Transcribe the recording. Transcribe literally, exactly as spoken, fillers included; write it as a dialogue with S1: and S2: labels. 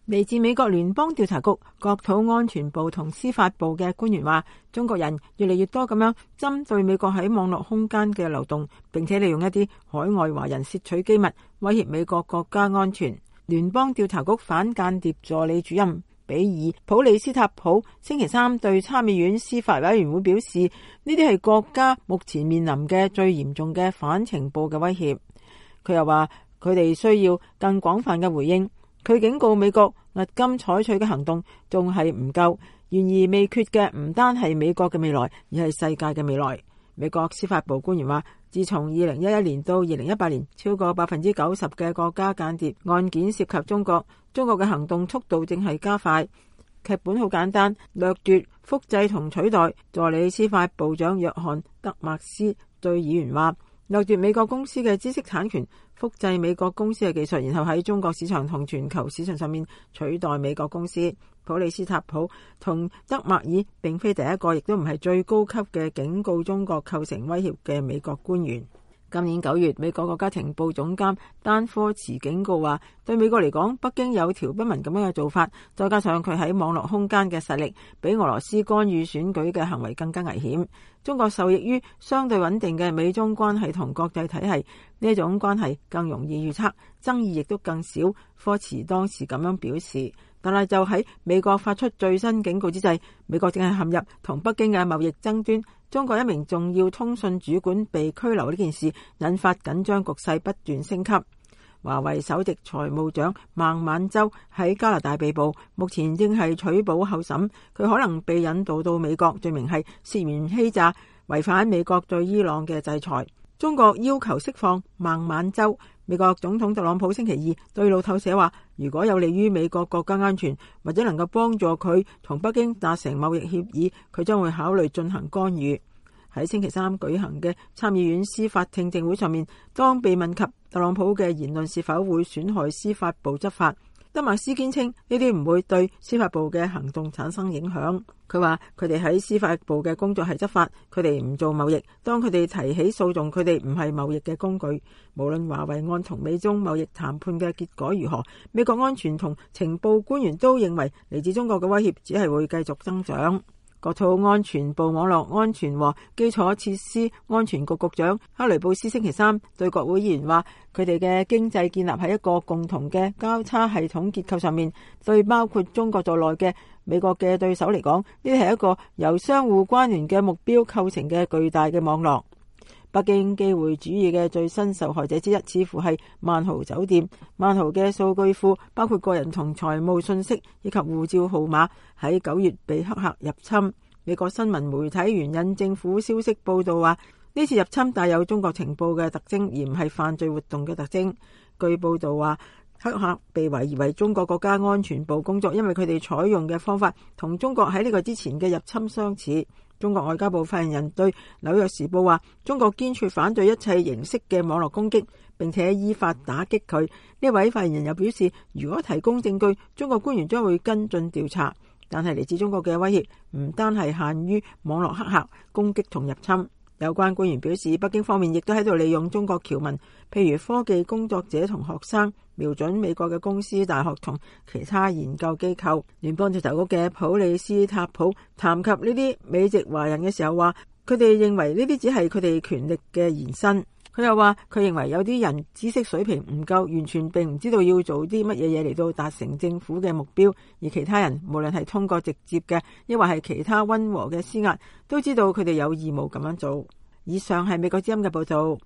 S1: 嚟自美國聯邦調查局、國土安全部同司法部嘅官員話，中國人越嚟越多咁樣針對美國喺網絡空間嘅流動，並且利用一啲海外華人竊取機密，威脅美國國家安全。聯邦調查局反間諜助理主任比爾普里斯塔普星期三對參議院司法委員會表示，呢啲係國家目前面臨嘅最嚴重嘅反情報嘅威脅。佢又話，佢哋需要更廣泛嘅回應。佢警告美國，迄今採取嘅行動仲係唔夠，然而未決嘅唔單係美國嘅未來，而係世界嘅未來。美國司法部官員話，自從二零一一年到二零一八年，超過百分之九十嘅國家間諜案件涉及中國，中國嘅行動速度正係加快。劇本好簡單，掠奪、複製同取代。助理司法部長約翰德麥斯對議員話，掠奪美國公司嘅知識產權，複製美國公司嘅技術，然後喺中國市場同全球市場上面取代美國公司。普里斯塔普同德麥爾並非第一個，亦都唔係最高級嘅警告中國構成威脅嘅美國官員。今年九月，美國國家情報總監丹科茨警告話，對美國嚟講，北京有條不紊咁樣嘅做法，再加上佢喺網絡空間嘅實力，比俄羅斯干預選舉嘅行為更加危險。中國受益於相對穩定嘅美中關係同國際體系，呢種關係更容易預測，爭議亦都更少。科茨當時咁樣表示。但係就喺美國發出最新警告之際，美國正係陷入同北京嘅貿易爭端。中國一名重要通訊主管被拘留呢件事，引發緊張局勢不斷升級。華為首席財務長孟晚舟喺加拿大被捕，目前正係取保候審。佢可能被引渡到美國，罪名係涉嫌欺詐，違反美國對伊朗嘅制裁。中國要求釋放孟晚舟。美國總統特朗普星期二對路透社話，如果有利於美國國家安全，或者能夠幫助佢同北京達成貿易協議，佢將會考慮進行干預。喺星期三舉行嘅參議院司法聽證會上面，當被問及特朗普嘅言論是否會損害司法部執法，德麥斯堅稱呢啲唔會對司法部嘅行動產生影響。佢話佢哋喺司法部嘅工作係執法，佢哋唔做貿易。當佢哋提起訴訟，佢哋唔係貿易嘅工具。無論華為案同美中貿易談判嘅結果如何，美國安全同情報官員都認為嚟自中國嘅威脅只係會繼續增長。國土安全部網絡安全和基礎設施安全局局長克雷布斯星期三對國會議員話，佢哋嘅經濟建立喺一個共同嘅交叉系統結構上面，對包括中國在內嘅美國嘅對手嚟講，呢啲係一個由相互關聯嘅目標構成嘅巨大嘅網絡。北京機會主義嘅最新受害者之一，似乎係萬豪酒店。萬豪嘅數據庫包括個人同財務信息以及護照號碼，喺九月被黑客入侵。美國新聞媒體援引政府消息報道話，呢次入侵帶有中國情報嘅特徵，而唔係犯罪活動嘅特徵。據報道話，黑客被懷疑為中國國家安全部工作，因為佢哋採用嘅方法同中國喺呢個之前嘅入侵相似。中國外交部發言人對紐約時報話，中國堅決反對一切形式嘅網絡攻擊，並且依法打擊佢。呢位發言人又表示，如果提供證據，中國官員將會跟進調查。但係嚟自中國嘅威脅唔單係限於網絡黑客攻擊同入侵。有關官員表示，北京方面亦都喺度利用中國僑民，譬如科技工作者同學生，瞄準美國嘅公司、大學同其他研究機構。聯邦調查局嘅普里斯塔普談及呢啲美籍華人嘅時候話，佢哋認為呢啲只係佢哋權力嘅延伸。佢又話，佢認為有啲人知識水平唔夠，完全並唔知道要做啲乜嘢嘢嚟到達成政府嘅目標，而其他人無論係通過直接嘅，抑或係其他溫和嘅施壓，都知道佢哋有義務咁樣做。以上係美國之音嘅報道。